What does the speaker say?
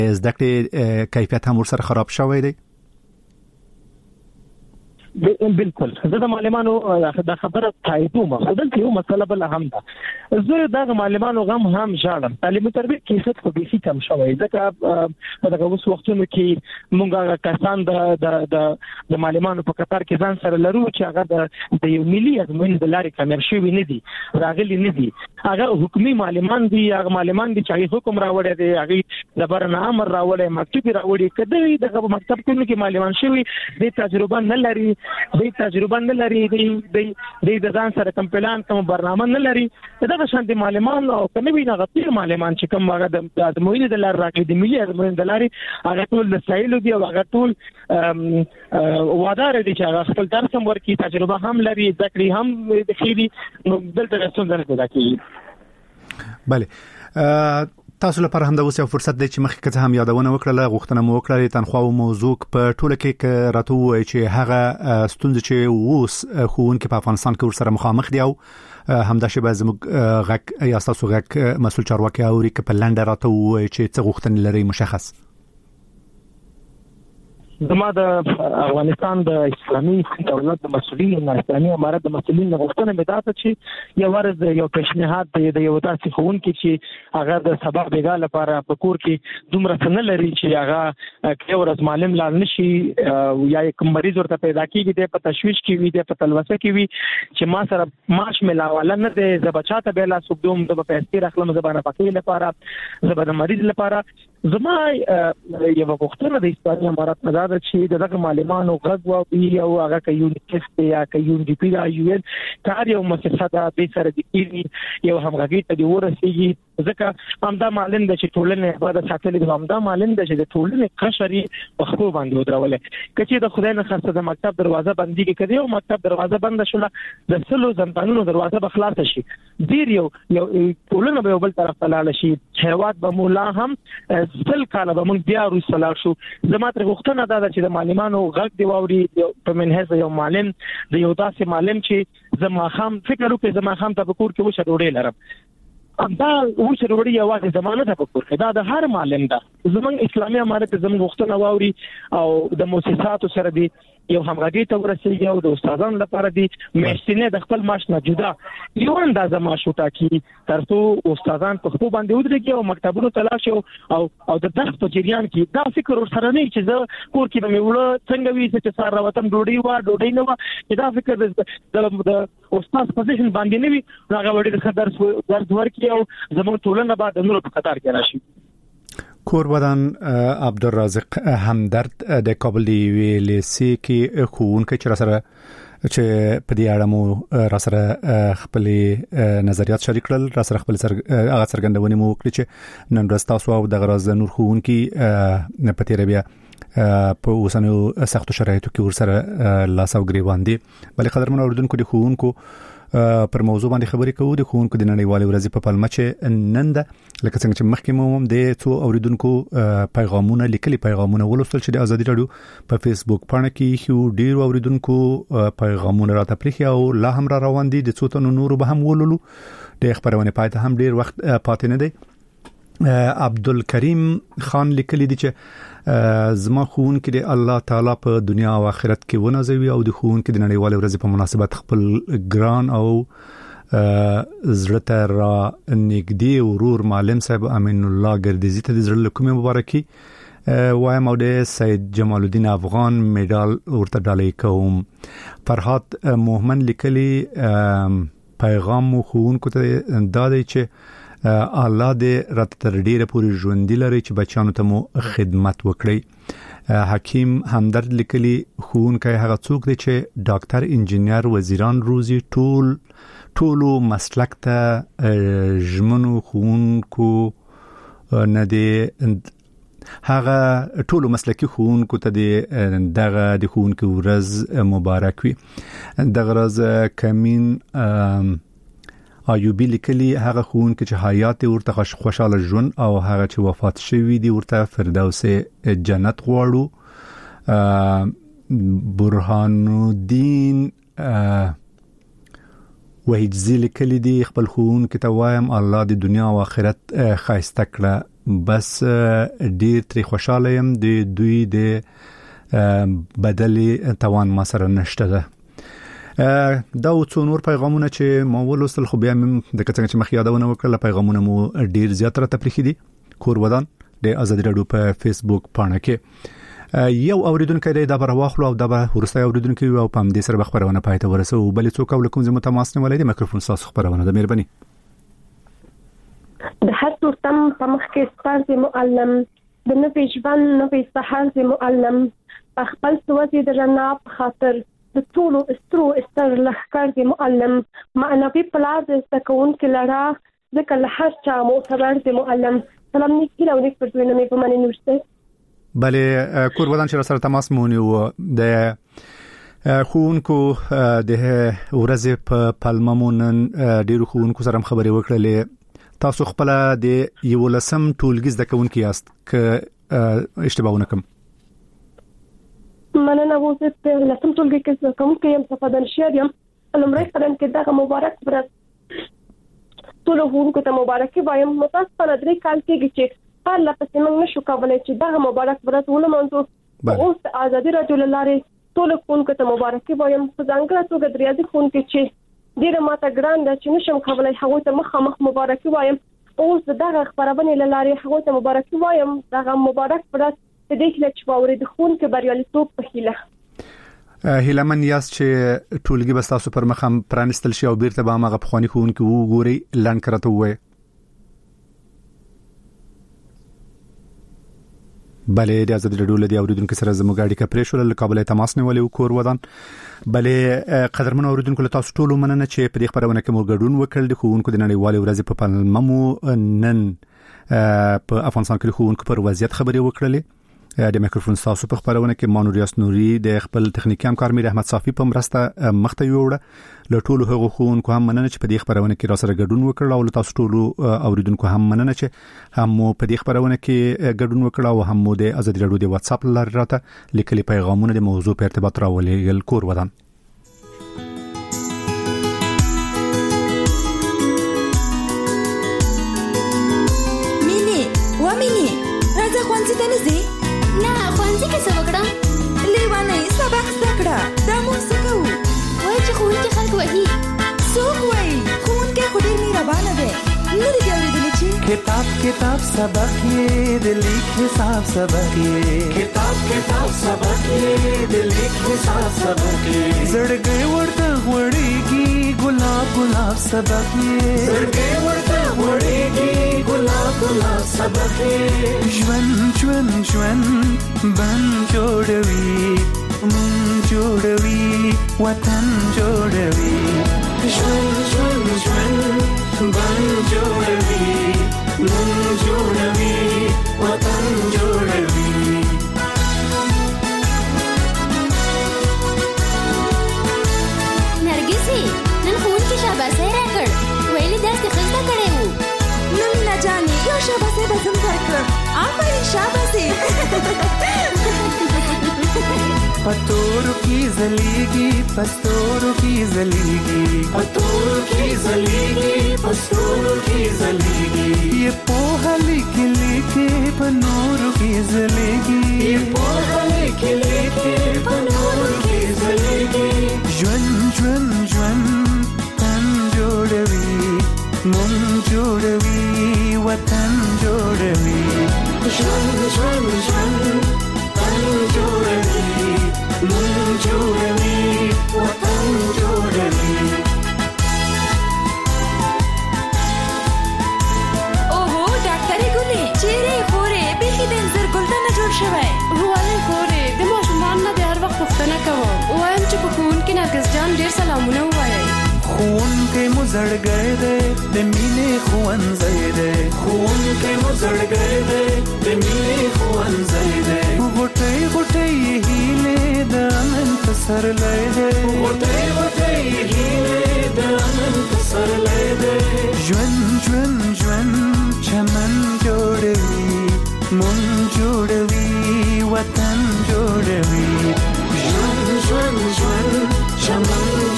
زده کړې کیفیت هم ورسره خراب شوی دی. بالکل زه د معلمانو د خبره تاییدوم خو دلته یو مسله بل هم ده. زه د معلمانو غم هم ژاړم. تعلیم او تربیه کیفیت په بیخي کم شوی ځکه په دغه وختونو کې مونږه کسان د معلمانو په قطار کې ځان سره لرو چې هغه د یو ملي ازموینې د لارې کامیاب شوي نه دي راغلي نه دي. هغه حکومي معلمان دي هغه معلمان دي چې حکم راوړي دي هغه د برنامه امر راوړي مکتوب راوړي کله دغه مکتب کې معلمان شوي د تجربه نه لري د تجربه نه لري د ځان سره کوم پلان کوم برنامه نه لري. دا شان دي معلمان او کنه وینا غیر معلمان چې کوم هغه د ازموینې د لار راکې د ملي ازموینې د لارې هغه ټول د سایلو دي او هغه ټول وادار دي چې هغه خپل درس هم ورکړي تجربه هم لري ذکر هم د خېدي نو دلته رسول درته دا کوي. بله تاسو لپاره هم د اوس یو فرصت دی چې مخکې که هم یادونه وکړه غوښتنه مو وکړه تنخواه او موضوع په ټوله کې راته وایي چې هغه ستونزې چې اوس ښوونکي په افغانستان کې ورسره مخامخ دي او همداشې به زموږ غږ یا ستاسو غږ مسؤل چارواکي اوري که په لنډه راته وایي چې څه غوښتنې لري مشخص. زما د افغانستان د اسلامي دولت د مسؤلین او اسلامي امارت د مسؤلین غوښتنه مې دا چې یو ورځ یو پیشنهاد د یو تاسو ښوونکي چې هغه د سبا بیګا لپاره په کور کې دومره څه لري چې هغه یو ورځ معلم لاله نشي یا کوم مریض ورته پیدا کیږي د په تشویش کې وي د په تلوسه کې وي چې ما سره ماش ملاواله نه دی زبچاته به لا سوبدوم د پیسې راخلم زبانه پکې لپاره زبر مریض لپاره. زما یو غوښتنه د اسلامي امارت نه دا چې دغه معلمانو غږ او هغه کې یونیټ یا کې یون ډي پی دا یو کار یو مؤسسه دا به سره د یو همغږي ته دی ورسېږي ځکه همدا معلم د چې ټولنه بعد ساتلې د همدا معلم د چې د ټولنه قشري په خپل باندې ودرولې کچې د خدای نه خاصه د مکتب دروازه بندي کړي او مکتب دروازه بند شوه د سلو زندانونو دروازه به خلاص شي ډیر یو ټولنه به بل طرف ته لاړ شي هیواد به مولا هم سل کاله به مونږ بیا وروسته لاړ شو. زما تر غوښتنه دا ده چې د معلمانو غږ دی واوري په منهج یو معلم د یو داسې معلم چې زما خام فکر وکړي زما خام ته په کور کې وشه ډوډۍ لرم دا وشه ډوډۍ یوازې زمانه ته په کور کې دا د هر معلم ده. زمونږ اسلامي امارت زموږ غوښتنه واوري او د مؤسساتو سره دی یو همغږي ته ورسېږي او د استادانو لپاره دی میاشتنه د خپل معاش نه جدا یو اندازه معاش وټاکي ترڅو استادان په خپل باندې ودرېږي او مکتبونو ته لاړ شي او د درس په جریان کې دا فکر ورسره نه چې زه کور کې به وړه څنګه وي چې سار راوتم ډوډۍ نه و دا فکر د استاد پوزیشن باندې نه وي هغه وړي د درس ورکړي او زموږ ټولنه بعد نور په قطار کې راشي. کوربدان عبدالرازق همدرد د کابل دی ویلسی کې ښوونکی چې سره چې په دې اړه مو را سره خپل نظریات شریک کړل را سره خپل هغه څرګندونې مو وکړي چې نن ورځ تاسو او د غراز نور ښوونکی په تیر بیا په اوسنیو سختو شرایطو کې ورسره لاس او ګریوان دي. بلې قدرمن اوریدونکو د ښوونکو پر موضوع باندې خبرې کوو د ښوونکو د نړیوالې ورځې په پلمه چې نن ده لکه څنګه چې مخکې مو هم د څو اوریدونکو پیغامونه لیکلي پیغامونه ولوستل چې د ازادي رادیو په فیسبوک باندې کې خو ډیر اوریدونکو پیغامونه راته پلیخي او لا هم را روان دي د څو تنو نور به هم ولولو د خبرونه پاتې هم ډیر وخت پاتې نه دی. عبدالکریم خان لیکلی دی چې زما ښوونکی د الله تعالی په دنیا او آخرت کې ونازوي او د ښوونکی د نړیوالې ورځې په مناسبت خپل ګران او زړه ته را نږدې ورور معلم صاحب امین الله ګردیزي ته د زړه له کومې مبارکي وایم او د سید جمال الدین افغان میډال ورته ډالۍ کوم. فرحات محمد لیکلی پیغام مو ښوونکو ته دا دی چې الله دې رات تر ډیره پوری ژوند لري چې بچانو ته مو خدمت وکړي. حکیم همدرد لیکلی ښوونکی هغه څوک دی چې ډاکټر انجینر وزیران روزي ټولو مسلک ته ژمنو ښوونکو نه دی هغه ټولو مسلکی ښوونکو ته دغه د ښوونکو ورځ مبارک وي. دغه ورځ کمین ایوبی لیکلی هغه ښوونکی چې حیات ورته خوشاله ژوند او هغه چې وفات شوی دی ورته فردوس جنت غواړو. برهان الدین وحید لیکلی دی خپل ښوونکی ته وایم الله د دنیا او آخرت خایسته کړه بس ډیر تر خوشاله يم د دوی د بدلی توان ما سره نشته ده. دا څو نور پیغامونه چې مو ولوستل خو بیا د کڅنګ چې مخ یادونه وکړه پیغامونه مو ډیر زیات را تفریخي دي. کور ودان د آزادي رادیو په فیسبوک پاڼه کې یو اوریدونکو د خبر واخلو او د ورسته اوریدونکو او په دې سره خبرونه پاتې ورسو بل څوک ولکم زموږ تماس نه ولې میکروفون تاسو خبرونه د مهرباني د هر تورتم په مخ کې ستاسو معلم د نوې ژوند نوې سهار معلم خپل سوځي د جناب خاطر د ټولو استرو استر لخر دی معلم معنوي پلاز تکون کې لړا ځکه له هر چا معتبر دی معلم سلام نیکی له دې پر دوی نه په معنی نوشته بله کور ودان چې سره تماس مونږ و د خونکو د ورځې په پلممونن ډیرو خونکو سره خبرې وکړلې تاسو خپل د یو لسم ټولګیز د کونکي یاست ک اشتباهونه کوم مننه وزه په لسم ټولګي کې کونکي يم په دانشير يم لمړی قدم کې دا مبارک ورځ ټول هونکو ته مبارکي وایم متاسفانه درې کال کېږي چې هر لپاره موږ نشو کولای چې دا مبارک ورځ ولمنځو اوس آزادي رادیو لاره ټول هونکو ته مبارکي وایم په ځانګړي توګه د ریاضي هونکو چې ډیره ماته ګران ده چې نشم کولای هغه ته مخ مبارکي وایم اوس دغه خبرونه لاره هغه ته مبارکي وایم دغه مبارک ورځ د دې کله چې باور د خون کې بریالیتوب په هیله هیلمن یاس چې ټولګي بس تاسو پر مخ هم پرانستل شي او بیرته به هغه پخوانی خون کې وګوري لاند کرته وای بله د آزادي رادیو لدی اوریدونکو سره زموږ اړیکه پرې شو له کابل تماس نیولې کور ودان بله قدرمن اوریدونکو له تاسو ټول مننه چې په دې خبرونه کې مو ګډون وکړل د خوونکو د نړیوالې ورځې په پلممو نن په افغانستان کې خوونکو پر وضعیت خبرې وکړلې د میکروفون تاسو په خبرونه کې مانو ریاست نوري د خپل تخنیکی همکار میر احمد صافي په مرسته مخته یوړه له ټولو هغو خوونکو هم مننه چې په دې خبرونه کې را سره ګډون وکړل او تاسو ټولو اوریدونکو هم مننه چې هم په دې خبرونه کې ګډون وکړل او هم د آزادي رادیو د واتس اپ لاره راته لیکلي پیغامونه د موضوع په ارتباط راولېږل کور ودان راځه خوانځي ته نزي نه خوانځي کې څه وکړم لیوانې سبق زده کړه دا موږ څه کوو وایي چې ښوونکي خلک وهي څوک وایي ښوونکی خو ډېر مهربانه دی نه دې اورېدلی چې کتاب سبق یې د لیک حساب سبق یې کتاب سبق یې د لیک حساب سبق یې زړګی ورته غوړېږي ګلاب سبق یې زړګی ورته غوړېږي ګلاب سبق یې ژوند بن جوړوي مون جوړوي وطن جوړوي ژوند بن جوړوي مون جوړوي وطن جوړوي نرګسي نن ښوونکي شاباسي راکړ ویلي داسې ښه زده کړی وو نو مینا جانې یو شاباسي به زم درکړم آفرین شاباسي پتورو کی زلیگی پستورو کی زلیگی پتورو کی زلیگی پستورو کی زلیگی یہ پوها لکھ لکھے پنورو کی زلیگی یہ پوها لکھ لکھے پنورو کی زلیگی ژوند تن جوړوي مون جوړوي وطن جوړوي ژوند تن جوړوي مون جوړوي وطن جوړوي اوهو ډاکټرې ګلې چیرې خورې بیخي د انځر ګل ته نه جوړ شوی وایي خورې د ماشومان نه د هر وخت پوښتنه کوم وایم چې په ښوونکي نرګس جان ډېر سلامونه ووایئ ښوونکی مو زړګی دی د مینې ښوونځی دی ښوونکی مو زړګی دی د مینې ښوونځی دی غوټۍ غوټۍ هیلې د امن پسرلی دی غوټۍ غوټۍ هیلې د امن پسرلی دی ژوند چمن جوړوي مون جوړوي وطن جوړوي ژوند چمن